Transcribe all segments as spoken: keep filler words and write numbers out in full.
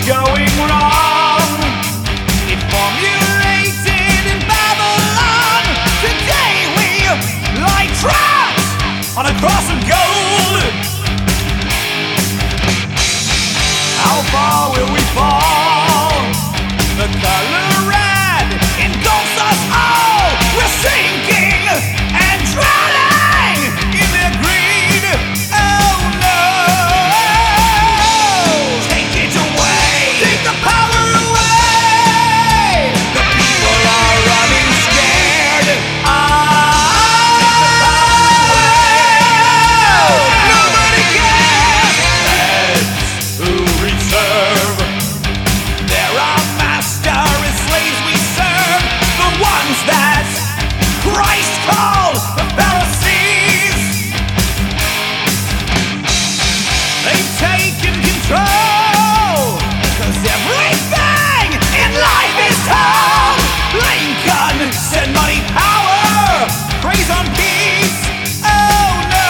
going wrong. It formulated in Babylon. Today we lie trapped on a cross of gold. How far will we fall? The color red engulfs us all. We're sinking and drowning in their greed. Oh no! Take it away. Take the power away. The people are running scared. Ah! Nobody cares. Heads who reserve. They're our master and slaves we serve. The ones that Christ called the Pharisees. They've taken control, 'cause everything in life is told. Lincoln said money, power, praise on peace. Oh no!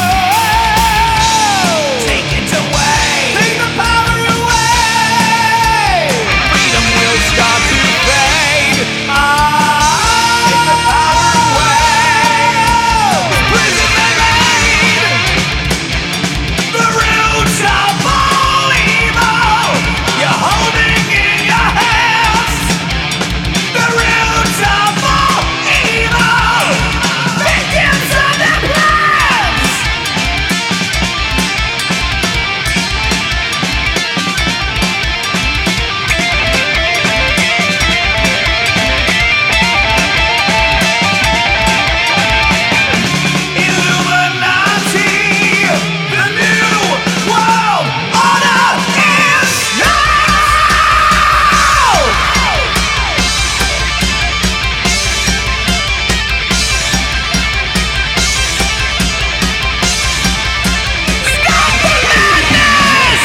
Take it away. Take the power away. Freedom will start to fade. Ah, take the power away. Prison they made. The roots of all evil you're holding in your hands. The roots of all evil, victims of their plans. Illuminati, the new world order is now! Stop the madness!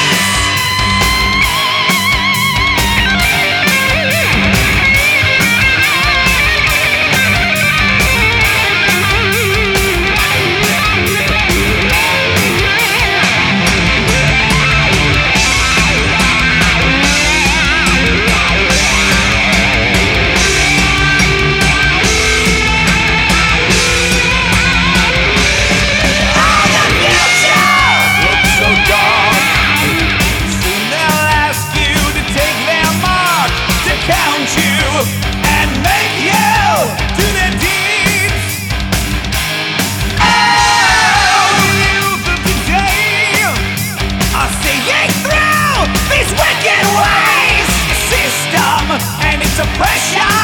Looks so dark. Soon they'll ask you to take their mark, to count you and make you do their deeds. Oh, the youth of today are seeing through these wicked ways. The system and its oppression